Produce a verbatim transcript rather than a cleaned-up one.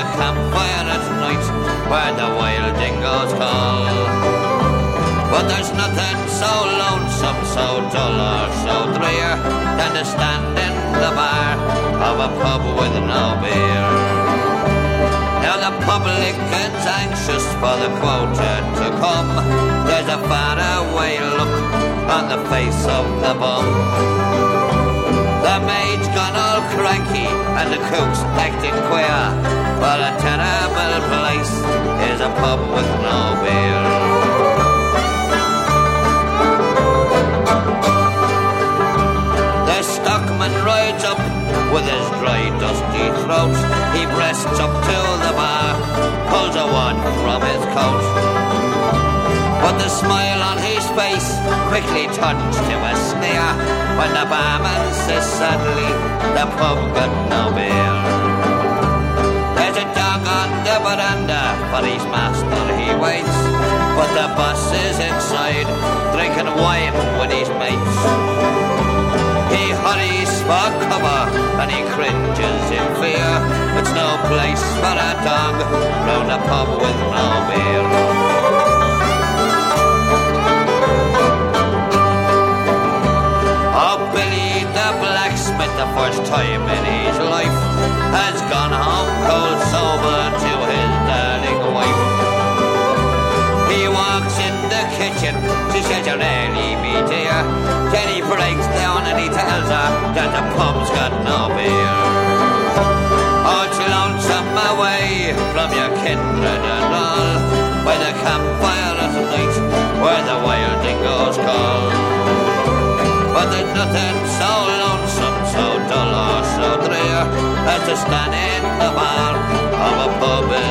campfire at night where the wild dingoes call. But there's nothing so lonesome, so dull or so drear than to stand in the bar of a pub with no beer. Now the publican's anxious for the quota to come. There's a faraway look on the face of the bum. The maid's gone all cranky and the cook's acting queer. But a terrible place is a pub with no beer. The stockman rides up with his dry, dusty throat. He breasts up to the bar, pulls a wad from his coat. But the smile on his face quickly turns to a sneer when the barman says sadly, the pub got no beer. There's a dog on the veranda, for his master he waits. But the boss is inside, drinking wine with his mates. He hurries for cover and he cringes in fear. It's no place for a dog round a pub with no beer. Oh, Billy the blacksmith, the first time in his life, has gone home cold sober to his darling wife. He walks in the kitchen, she says, "You'll really be dear." Then he breaks down and he tells her that the pub's got no beer. Oh, it's lonesome away from your kindred and all, by the campfire at night where the wild dingoes call. But there's nothing so lonesome, so dull or so drear as to stand in the bar of a pub